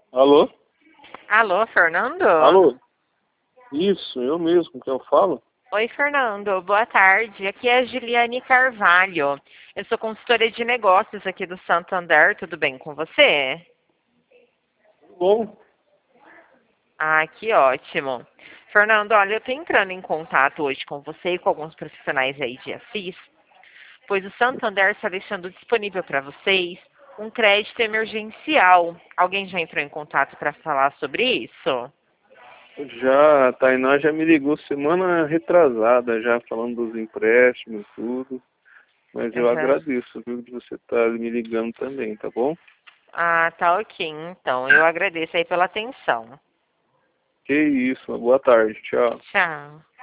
Alô? Alô, Fernando? Alô? Isso, eu mesmo que eu falo. Oi, Fernando. Boa tarde. Aqui é a Juliane Carvalho. Eu sou consultora de negócios aqui do Santander. Tudo bem com você? Bom, Ah, que ótimo. Fernando, olha, eu estou entrando em contato hoje com você e com alguns profissionais aí de Assis, pois o Santander está deixando disponível para vocês um crédito emergencial. Alguém já entrou em contato para falar sobre isso? já a Tainá já me ligou semana retrasada, já falando dos empréstimos e tudo. Mas eu Aham. agradeço, viu, de você estar me ligando também, tá bom? Ah, tá ok. Então, eu agradeço aí pela atenção. Que isso, uma boa tarde, tchau. Tchau.